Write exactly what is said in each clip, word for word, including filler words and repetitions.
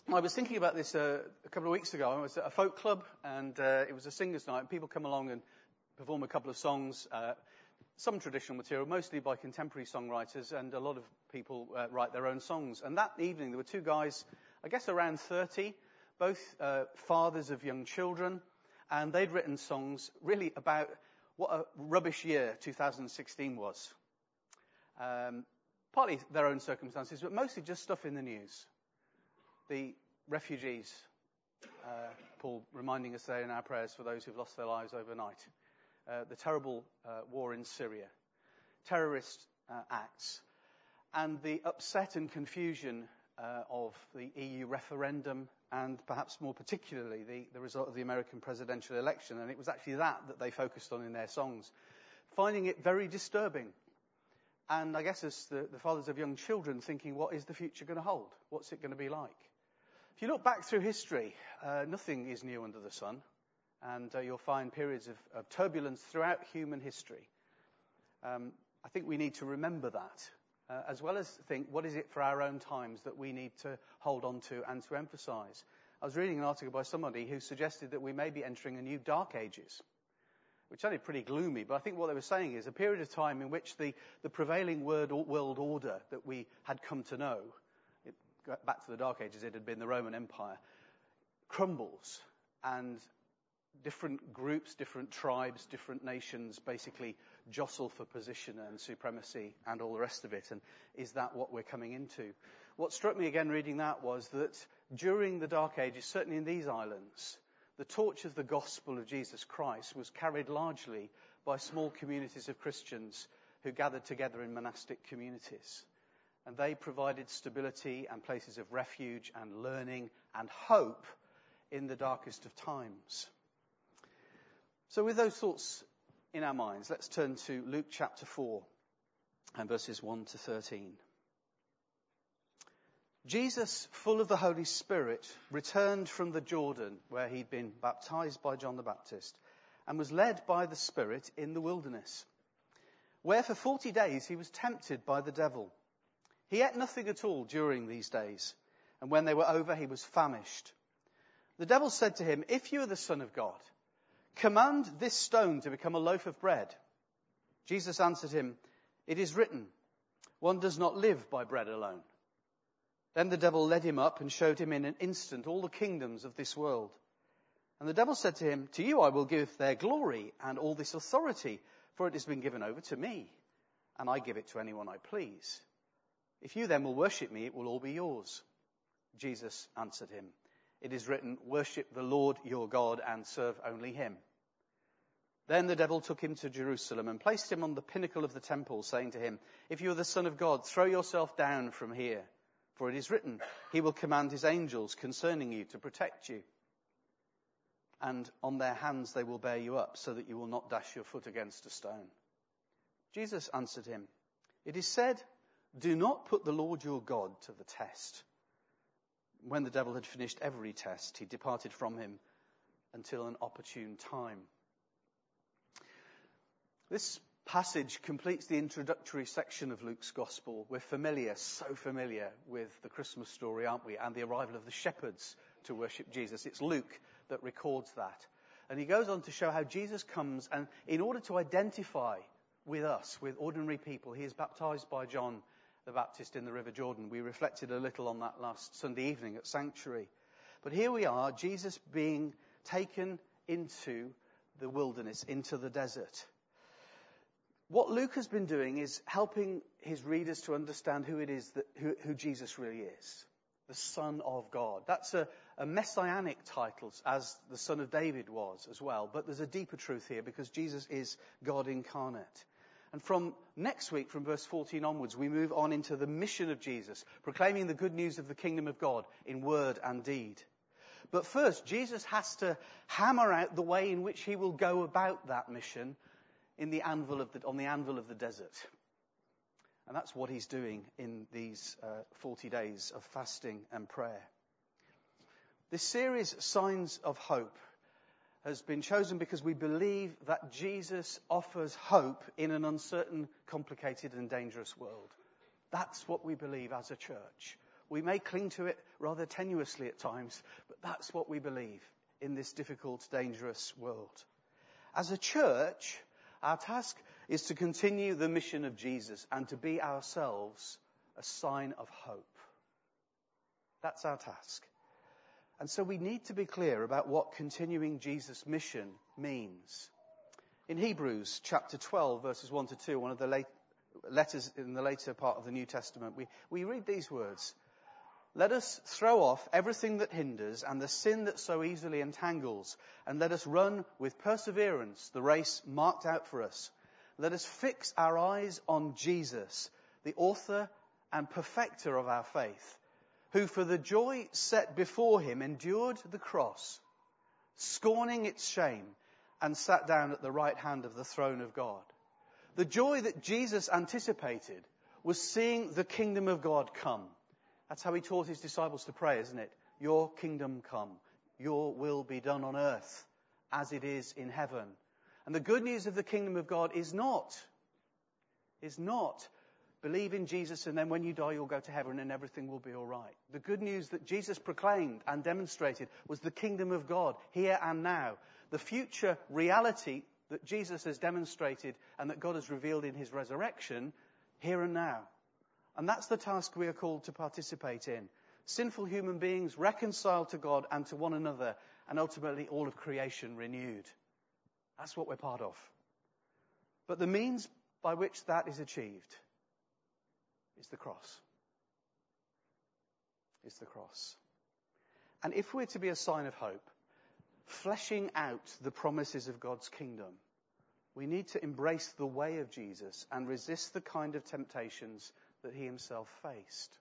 I was thinking about this uh, a couple of weeks ago. I was at a folk club, and uh, it was a singers' night. And people come along and perform a couple of songs, uh, some traditional material, mostly by contemporary songwriters, and a lot of people uh, write their own songs. And that evening, there were two guys, I guess around thirty, both uh, fathers of young children, and they'd written songs really about what a rubbish year two thousand sixteen was. Um, partly their own circumstances, but mostly just stuff in the news. The refugees, uh, Paul reminding us there in our prayers for those who've lost their lives overnight. Uh, the terrible uh, war in Syria, terrorist uh, acts, and the upset and confusion uh, of the E U referendum, and perhaps more particularly the, the result of the American presidential election. And it was actually that that they focused on in their songs, finding it very disturbing. And I guess as the, the fathers of young children thinking, what is the future going to hold? What's it going to be like? If you look back through history, uh, nothing is new under the sun. And uh, you'll find periods of, of turbulence throughout human history. Um, I think we need to remember that, uh, as well as think, what is it for our own times that we need to hold on to and to emphasize? I was reading an article by somebody who suggested that we may be entering a new dark ages, which sounded pretty gloomy, but I think what they were saying is a period of time in which the, the prevailing word, world order that we had come to know, it, back to the dark ages, it had been the Roman Empire, crumbles, and different groups, different tribes, different nations basically jostle for position and supremacy and all the rest of it. And is that what we're coming into? What struck me again reading that was that during the Dark Ages, certainly in these islands, the torch of the gospel of Jesus Christ was carried largely by small communities of Christians who gathered together in monastic communities. And they provided stability and places of refuge and learning and hope in the darkest of times. So with those thoughts in our minds, let's turn to Luke chapter four and verses one to thirteen. Jesus, full of the Holy Spirit, returned from the Jordan, where he'd been baptized by John the Baptist, and was led by the Spirit in the wilderness, where for forty days he was tempted by the devil. He ate nothing at all during these days, and when they were over, he was famished. The devil said to him, "If you are the Son of God, command this stone to become a loaf of bread." Jesus answered him, "It is written, one does not live by bread alone." Then the devil led him up and showed him in an instant all the kingdoms of this world. And the devil said to him, "To you I will give their glory and all this authority, for it has been given over to me, and I give it to anyone I please. If you then will worship me, it will all be yours." Jesus answered him, "It is written, worship the Lord your God and serve only him." Then the devil took him to Jerusalem and placed him on the pinnacle of the temple, saying to him, "If you are the Son of God, throw yourself down from here. For it is written, he will command his angels concerning you to protect you. And on their hands they will bear you up, so that you will not dash your foot against a stone." Jesus answered him, "It is said, do not put the Lord your God to the test." When the devil had finished every test, he departed from him until an opportune time. This passage completes the introductory section of Luke's Gospel. We're familiar, so familiar with the Christmas story, aren't we? And the arrival of the shepherds to worship Jesus. It's Luke that records that. And he goes on to show how Jesus comes, and in order to identify with us, with ordinary people, he is baptized by John the Baptist in the River Jordan. We reflected a little on that last Sunday evening at Sanctuary. But here we are, Jesus being taken into the wilderness, into the desert. What Luke has been doing is helping his readers to understand who it is that who, who Jesus really is, the Son of God. That's a, a messianic title, as the Son of David was as well. But there's a deeper truth here, because Jesus is God incarnate. And from next week, from verse fourteen onwards, we move on into the mission of Jesus, proclaiming the good news of the kingdom of God in word and deed. But first, Jesus has to hammer out the way in which he will go about that mission in the anvil of the, on the anvil of the desert. And that's what he's doing in these uh, forty days of fasting and prayer. This series, Signs of Hope, has been chosen because we believe that Jesus offers hope in an uncertain, complicated and dangerous world. That's what we believe as a church. We may cling to it rather tenuously at times, but that's what we believe in this difficult, dangerous world. As a church, our task is to continue the mission of Jesus and to be ourselves a sign of hope. That's our task. And so we need to be clear about what continuing Jesus' mission means. In Hebrews chapter twelve, verses one to two, one of the late, letters in the later part of the New Testament, we, we read these words. Let us throw off everything that hinders and the sin that so easily entangles, and let us run with perseverance the race marked out for us. Let us fix our eyes on Jesus, the author and perfecter of our faith, who for the joy set before him endured the cross, scorning its shame, and sat down at the right hand of the throne of God. The joy that Jesus anticipated was seeing the kingdom of God come. That's how he taught his disciples to pray, isn't it? Your kingdom come. Your will be done on earth as it is in heaven. And the good news of the kingdom of God is not, is not believe in Jesus and then when you die you'll go to heaven and everything will be all right. The good news that Jesus proclaimed and demonstrated was the kingdom of God here and now. The future reality that Jesus has demonstrated and that God has revealed in his resurrection here and now. And that's the task we are called to participate in. Sinful human beings reconciled to God and to one another, and ultimately all of creation renewed. That's what we're part of. But the means by which that is achieved is the cross. It's the cross. And if we're to be a sign of hope, fleshing out the promises of God's kingdom, we need to embrace the way of Jesus and resist the kind of temptations that he himself faced.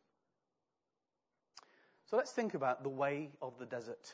So let's think about the way of the desert.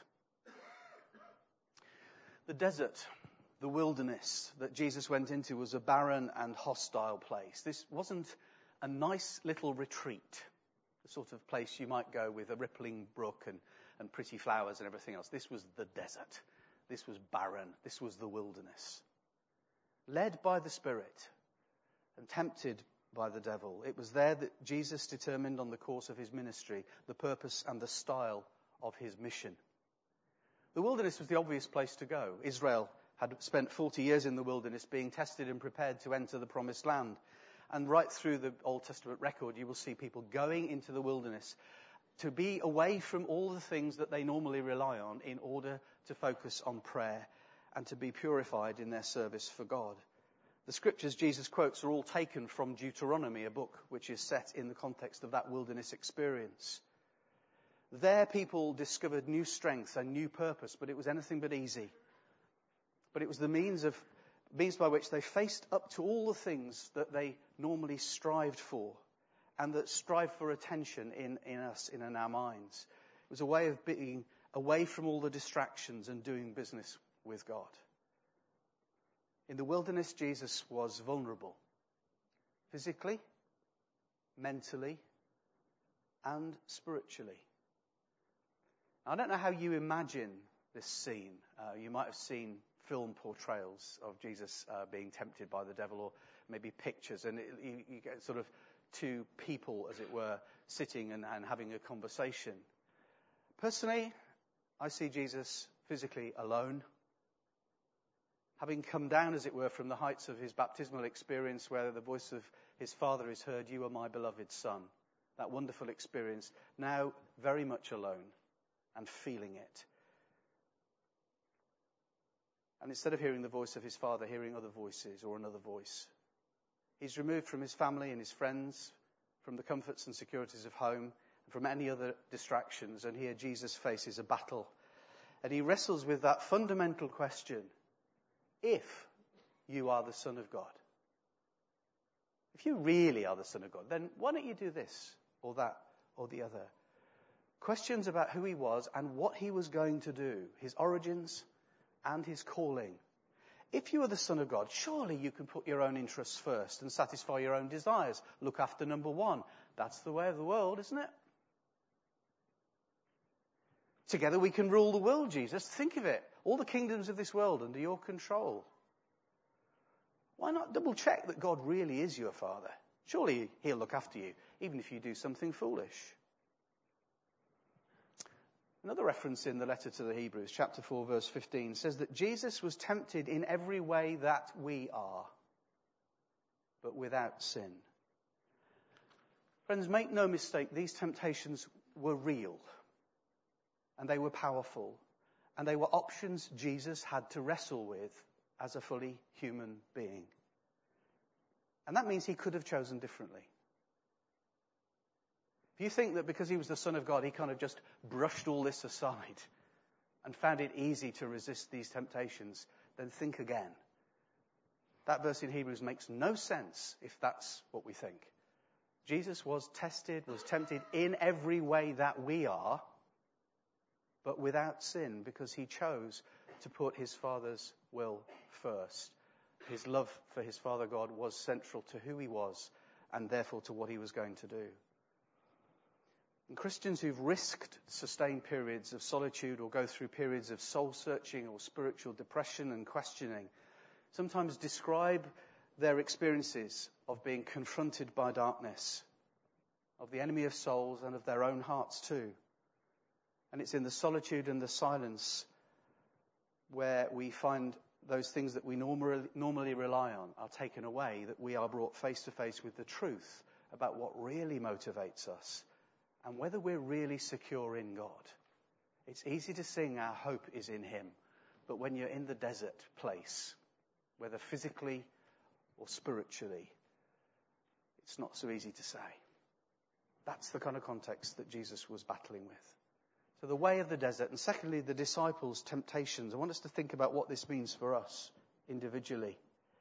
The desert, the wilderness that Jesus went into was a barren and hostile place. This wasn't a nice little retreat, the sort of place you might go with a rippling brook and, and pretty flowers and everything else. This was the desert. This was barren. This was the wilderness. Led by the Spirit and tempted by the devil. It was there that Jesus determined on the course of his ministry, the purpose and the style of his mission. The wilderness was the obvious place to go. Israel had spent forty years in the wilderness being tested and prepared to enter the promised land. And right through the Old Testament record, you will see people going into the wilderness to be away from all the things that they normally rely on in order to focus on prayer and to be purified in their service for God. The scriptures Jesus quotes are all taken from Deuteronomy, a book which is set in the context of that wilderness experience. There people discovered new strength and new purpose, but it was anything but easy. But it was the means of means by which they faced up to all the things that they normally strived for and that strive for attention in, in us, in, in our minds. It was a way of being away from all the distractions and doing business with God. In the wilderness, Jesus was vulnerable, physically, mentally, and spiritually. I don't know how you imagine this scene. Uh, you might have seen film portrayals of Jesus uh, being tempted by the devil, or maybe pictures, and it, you, you get sort of two people, as it were, sitting and, and having a conversation. Personally, I see Jesus physically alone, having come down, as it were, from the heights of his baptismal experience where the voice of his Father is heard, "You are my beloved Son." That wonderful experience, now very much alone and feeling it. And instead of hearing the voice of his Father, hearing other voices or another voice. He's removed from his family and his friends, from the comforts and securities of home, and from any other distractions. And here Jesus faces a battle. And he wrestles with that fundamental question: if you are the Son of God, if you really are the Son of God, then why don't you do this or that or the other? Questions about who he was and what he was going to do, his origins and his calling. If you are the Son of God, surely you can put your own interests first and satisfy your own desires. Look after number one. That's the way of the world, isn't it? Together we can rule the world, Jesus. Think of it. All the kingdoms of this world under your control. Why not double check that God really is your Father? Surely he'll look after you, even if you do something foolish. Another reference in the letter to the Hebrews, chapter four, verse fifteen, says that Jesus was tempted in every way that we are, but without sin. Friends, make no mistake, these temptations were real, and they were powerful, and they were options Jesus had to wrestle with as a fully human being. And that means he could have chosen differently. If you think that because he was the Son of God, he kind of just brushed all this aside and found it easy to resist these temptations, then think again. That verse in Hebrews makes no sense if that's what we think. Jesus was tested, was tempted in every way that we are, but without sin, because he chose to put his Father's will first. His love for his Father God was central to who he was, and therefore to what he was going to do. And Christians who've risked sustained periods of solitude or go through periods of soul-searching or spiritual depression and questioning sometimes describe their experiences of being confronted by darkness, of the enemy of souls and of their own hearts too. And it's in the solitude and the silence where we find those things that we normally, normally rely on are taken away, that we are brought face to face with the truth about what really motivates us and whether we're really secure in God. It's easy to sing our hope is in him, but when you're in the desert place, whether physically or spiritually, it's not so easy to say. That's the kind of context that Jesus was battling with. So the way of the desert, and secondly, the disciples' temptations. I want us to think about what this means for us individually.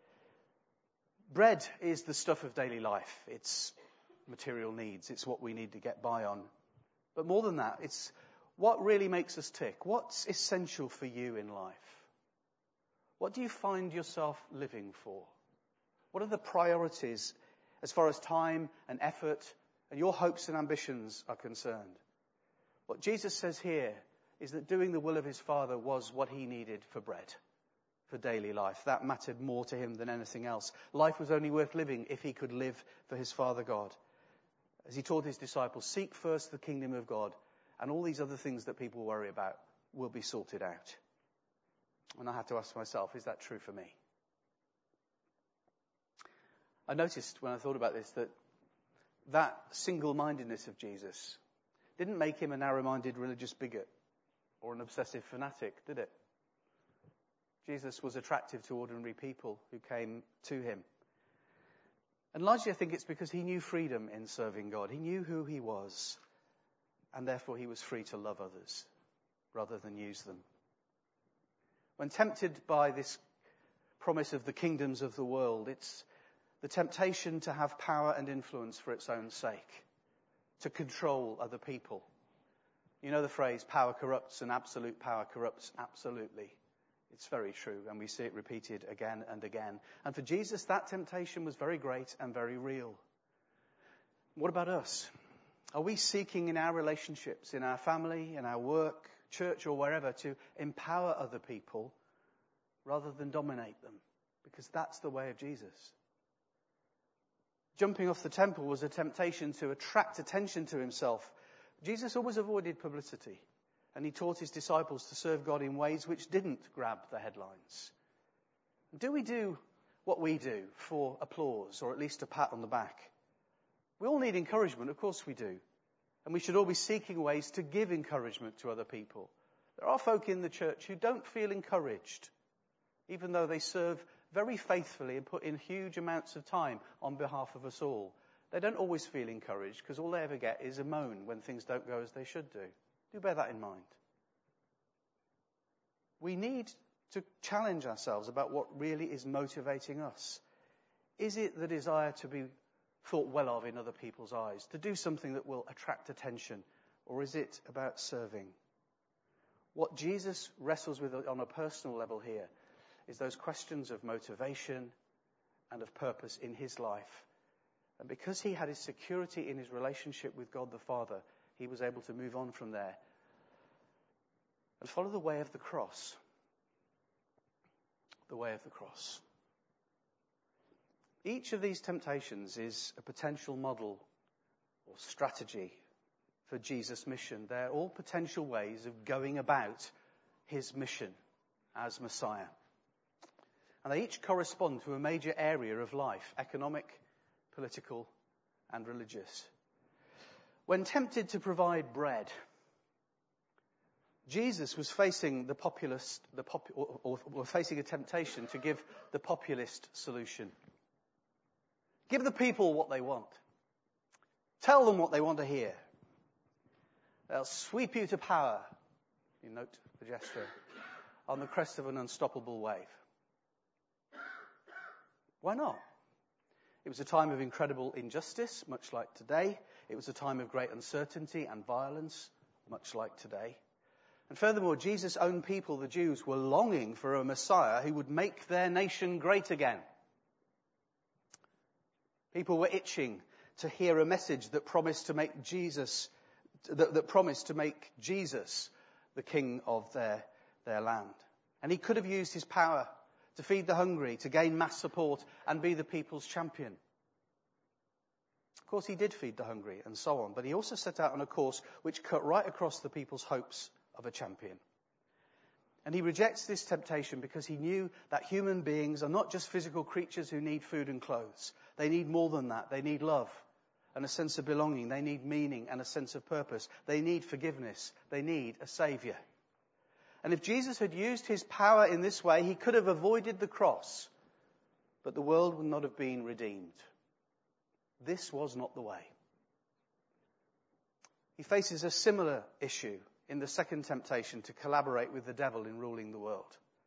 Bread is the stuff of daily life. It's material needs. It's what we need to get by on. But more than that, it's what really makes us tick. What's essential for you in life? What do you find yourself living for? What are the priorities as far as time and effort and your hopes and ambitions are concerned? What Jesus says here is that doing the will of his Father was what he needed for bread, for daily life. That mattered more to him than anything else. Life was only worth living if he could live for his Father God. As he taught his disciples, seek first the kingdom of God, and all these other things that people worry about will be sorted out. And I had to ask myself, is that true for me? I noticed when I thought about this that that single-mindedness of Jesus didn't make him a narrow-minded religious bigot or an obsessive fanatic, did it? Jesus was attractive to ordinary people who came to him. And largely I think it's because he knew freedom in serving God. He knew who he was, and therefore he was free to love others rather than use them. When tempted by this promise of the kingdoms of the world, it's the temptation to have power and influence for its own sake, to control other people. You know the phrase, power corrupts and absolute power corrupts absolutely. It's very true, and we see it repeated again and again. And for Jesus, that temptation was very great and very real. What about us? Are we seeking in our relationships, in our family, in our work, church, or wherever, to empower other people rather than dominate them? Because that's the way of Jesus. Jumping off the temple was a temptation to attract attention to himself. Jesus always avoided publicity, and he taught his disciples to serve God in ways which didn't grab the headlines. Do we do what we do for applause, or at least a pat on the back? We all need encouragement, of course we do. And we should all be seeking ways to give encouragement to other people. There are folk in the church who don't feel encouraged, even though they serve very faithfully and put in huge amounts of time on behalf of us all. They don't always feel encouraged because all they ever get is a moan when things don't go as they should do. Do bear that in mind. We need to challenge ourselves about what really is motivating us. Is it the desire to be thought well of in other people's eyes, to do something that will attract attention, or is it about serving? What Jesus wrestles with on a personal level here is those questions of motivation and of purpose in his life. And because he had his security in his relationship with God the Father, he was able to move on from there and follow the way of the cross. The way of the cross. Each of these temptations is a potential model or strategy for Jesus' mission. They're all potential ways of going about his mission as Messiah. And they each correspond to a major area of life: economic, political, and religious. When tempted to provide bread, Jesus was facing the populist, the pop, or, or, or facing a temptation to give the populist solution. Give the people what they want. Tell them what they want to hear. They'll sweep you to power, you note the gesture, on the crest of an unstoppable wave. Why not? It was a time of incredible injustice, much like today. It was a time of great uncertainty and violence, much like today. And furthermore, Jesus' own people, the Jews, were longing for a Messiah who would make their nation great again. People were itching to hear a message that promised to make Jesus, that, that promised to make Jesus the king of their, their land. And he could have used his power to feed the hungry, to gain mass support, and be the people's champion. Of course, he did feed the hungry and so on, but he also set out on a course which cut right across the people's hopes of a champion. And he rejects this temptation because he knew that human beings are not just physical creatures who need food and clothes. They need more than that. They need love and a sense of belonging. They need meaning and a sense of purpose. They need forgiveness. They need a saviour. And if Jesus had used his power in this way, he could have avoided the cross, but the world would not have been redeemed. This was not the way. He faces a similar issue in the second temptation to collaborate with the devil in ruling the world.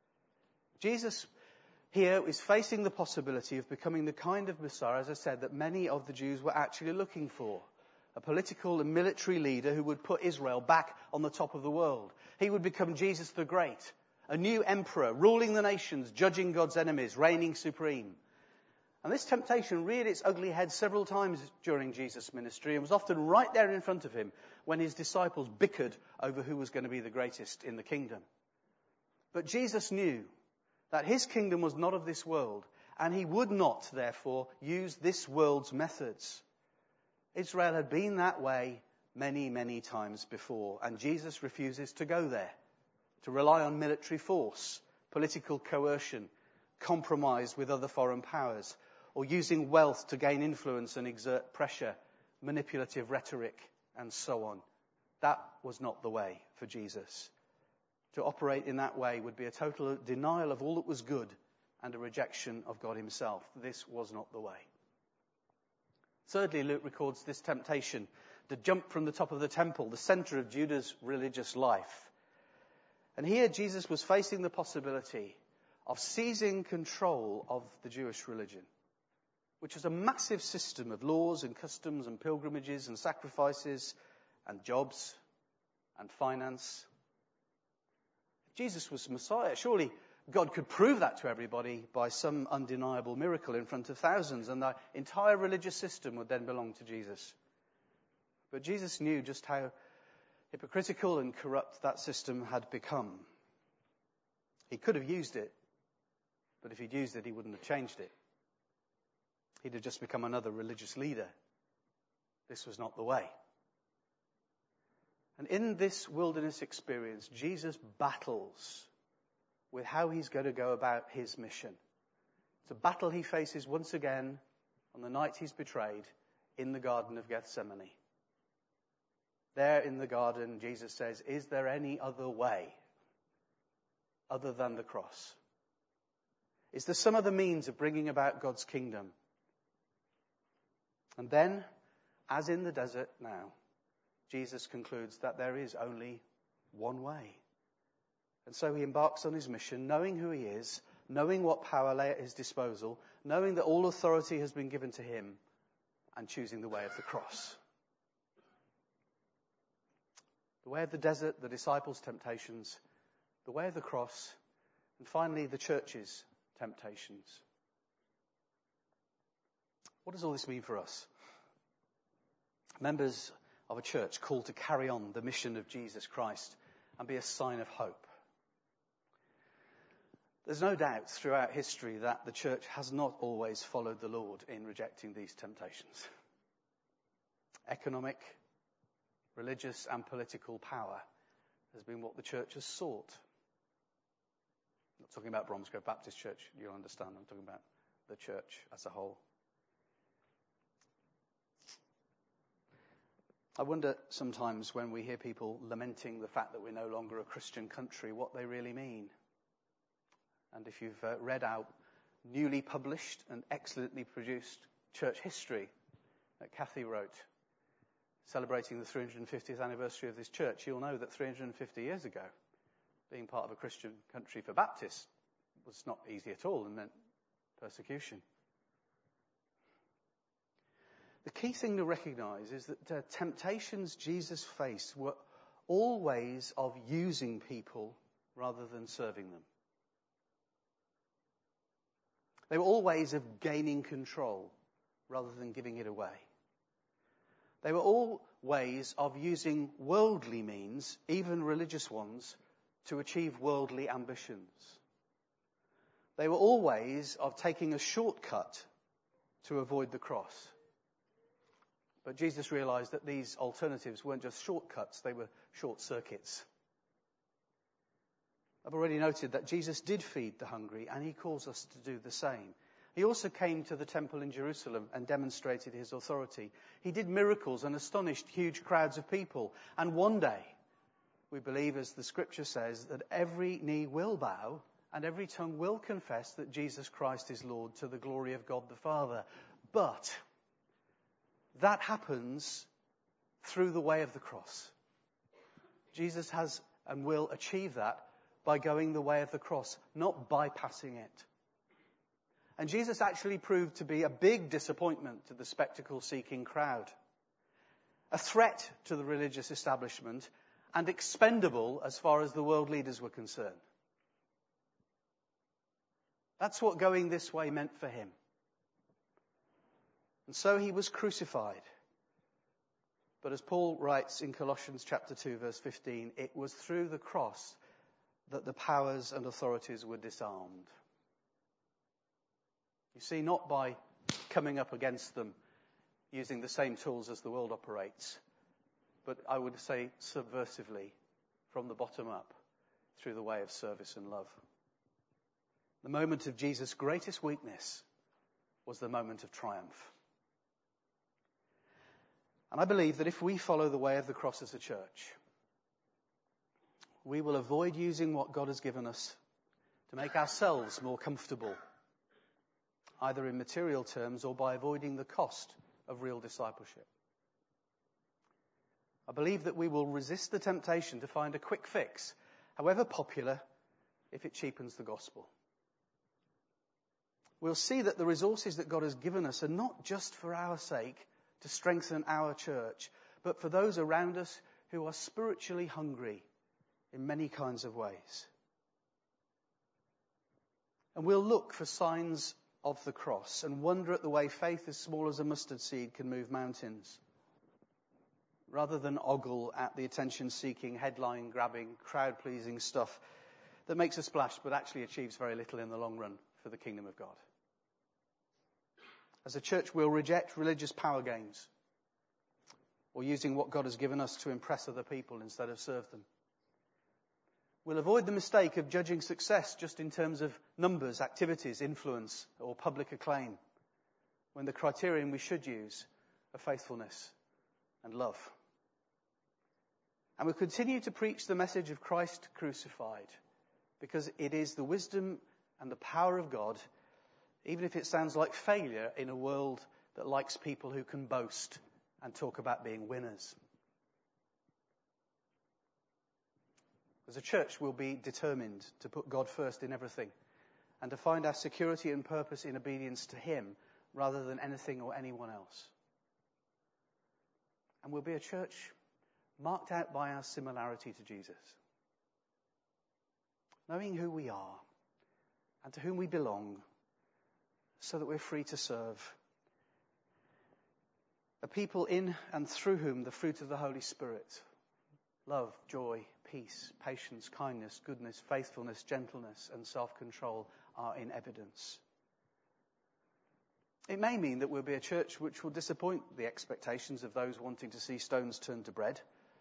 Jesus here is facing the possibility of becoming the kind of Messiah, as I said, that many of the Jews were actually looking for. A political and military leader who would put Israel back on the top of the world. He would become Jesus the Great, a new emperor, ruling the nations, judging God's enemies, reigning supreme. And this temptation reared its ugly head several times during Jesus' ministry and was often right there in front of him when his disciples bickered over who was going to be the greatest in the kingdom. But Jesus knew that his kingdom was not of this world, and he would not, therefore, use this world's methods. Israel had been that way many, many times before, and Jesus refuses to go there, to rely on military force, political coercion, compromise with other foreign powers, or using wealth to gain influence and exert pressure, manipulative rhetoric, and so on. That was not the way for Jesus. To operate in that way would be a total denial of all that was good and a rejection of God himself. This was not the way. Thirdly, Luke records this temptation to jump from the top of the temple, the center of Judah's religious life. And here Jesus was facing the possibility of seizing control of the Jewish religion, which was a massive system of laws and customs and pilgrimages and sacrifices and jobs and finance. If Jesus was Messiah, surely God could prove that to everybody by some undeniable miracle in front of thousands, and the entire religious system would then belong to Jesus. But Jesus knew just how hypocritical and corrupt that system had become. He could have used it, but if he'd used it, he wouldn't have changed it. He'd have just become another religious leader. This was not the way. And in this wilderness experience, Jesus battles with how he's going to go about his mission. It's a battle he faces once again on the night he's betrayed in the Garden of Gethsemane. There in the garden, Jesus says, "Is there any other way other than the cross? Is there some other means of bringing about God's kingdom?" And then, as in the desert now, Jesus concludes that there is only one way. And so he embarks on his mission, knowing who he is, knowing what power lay at his disposal, knowing that all authority has been given to him, and choosing the way of the cross. The way of the desert, the disciples' temptations, the way of the cross, and finally the church's temptations. What does all this mean for us? Members of a church called to carry on the mission of Jesus Christ and be a sign of hope. There's no doubt throughout history that the church has not always followed the Lord in rejecting these temptations. Economic, religious and political power has been what the church has sought. I'm not talking about Bromsgrove Baptist Church, you'll understand. I'm talking about the church as a whole. I wonder sometimes when we hear people lamenting the fact that we're no longer a Christian country, what they really mean. And if you've uh, read our newly published and excellently produced church history that Kathy wrote, celebrating the three hundred fiftieth anniversary of this church, you'll know that three hundred fifty years ago, being part of a Christian country for Baptists was not easy at all and meant persecution. The key thing to recognise is that the temptations Jesus faced were all ways of using people rather than serving them. They were all ways of gaining control rather than giving it away. They were all ways of using worldly means, even religious ones, to achieve worldly ambitions. They were all ways of taking a shortcut to avoid the cross. But Jesus realized that these alternatives weren't just shortcuts, they were short circuits. I've already noted that Jesus did feed the hungry, and he calls us to do the same. He also came to the temple in Jerusalem and demonstrated his authority. He did miracles and astonished huge crowds of people. And one day, we believe, as the scripture says, that every knee will bow and every tongue will confess that Jesus Christ is Lord, to the glory of God the Father. But that happens through the way of the cross. Jesus has and will achieve that by going the way of the cross, not bypassing it. And Jesus actually proved to be a big disappointment to the spectacle-seeking crowd, a threat to the religious establishment, and expendable as far as the world leaders were concerned. That's what going this way meant for him. And so he was crucified. But as Paul writes in Colossians chapter two, verse fifteen, it was through the cross that the powers and authorities were disarmed. You see, not by coming up against them using the same tools as the world operates, but I would say subversively, from the bottom up, through the way of service and love. The moment of Jesus' greatest weakness was the moment of triumph. And I believe that if we follow the way of the cross as a church, we will avoid using what God has given us to make ourselves more comfortable, either in material terms or by avoiding the cost of real discipleship. I believe that we will resist the temptation to find a quick fix, however popular, if it cheapens the gospel. We'll see that the resources that God has given us are not just for our sake, to strengthen our church, but for those around us who are spiritually hungry in many kinds of ways. And we'll look for signs of the cross and wonder at the way faith as small as a mustard seed can move mountains, rather than ogle at the attention-seeking, headline-grabbing, crowd-pleasing stuff that makes a splash but actually achieves very little in the long run for the kingdom of God. As a church, we'll reject religious power games or using what God has given us to impress other people instead of serve them. We'll avoid the mistake of judging success just in terms of numbers, activities, influence, or public acclaim, when the criterion we should use are faithfulness and love. And we'll continue to preach the message of Christ crucified, because it is the wisdom and the power of God, even if it sounds like failure in a world that likes people who can boast and talk about being winners. As a church, we'll be determined to put God first in everything and to find our security and purpose in obedience to him rather than anything or anyone else. And we'll be a church marked out by our similarity to Jesus, knowing who we are and to whom we belong, so that we're free to serve. A people in and through whom the fruit of the Holy Spirit, love, joy, peace, patience, kindness, goodness, faithfulness, gentleness, and self-control are in evidence. It may mean that we'll be a church which will disappoint the expectations of those wanting to see stones turned to bread,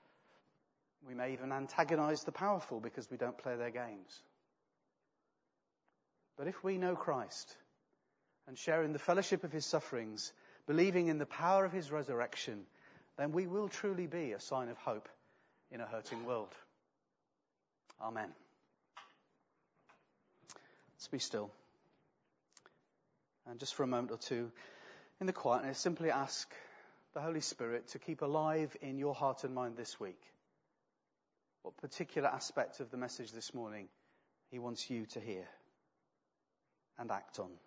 We may even antagonize the powerful because we don't play their games. But if we know Christ and share in the fellowship of his sufferings, believing in the power of his resurrection, then we will truly be a sign of hope in a hurting world. Amen. Let's be still. And just for a moment or two, in the quietness, simply ask the Holy Spirit to keep alive in your heart and mind this week what particular aspect of the message this morning he wants you to hear and act on.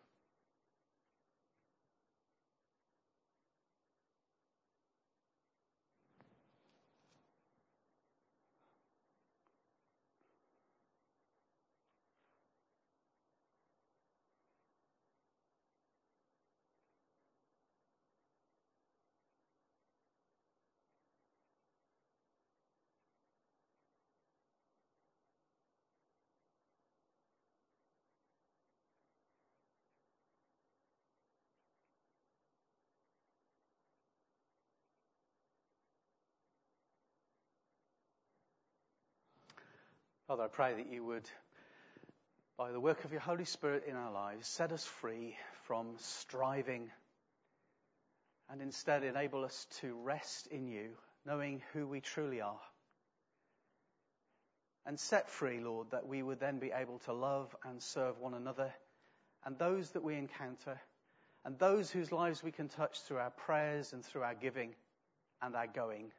Father, I pray that you would, by the work of your Holy Spirit in our lives, set us free from striving and instead enable us to rest in you, knowing who we truly are. And set free, Lord, that we would then be able to love and serve one another and those that we encounter and those whose lives we can touch through our prayers and through our giving and our going,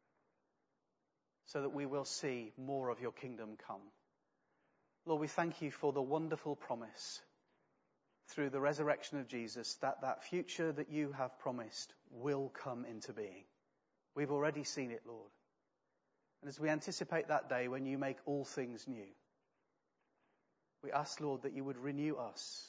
so that we will see more of your kingdom come. Lord, we thank you for the wonderful promise through the resurrection of Jesus that that future that you have promised will come into being. We've already seen it, Lord. And as we anticipate that day when you make all things new, we ask, Lord, that you would renew us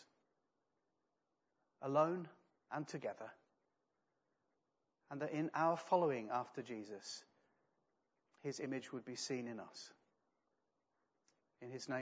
alone and together, and that in our following after Jesus, his image would be seen in us. In his name.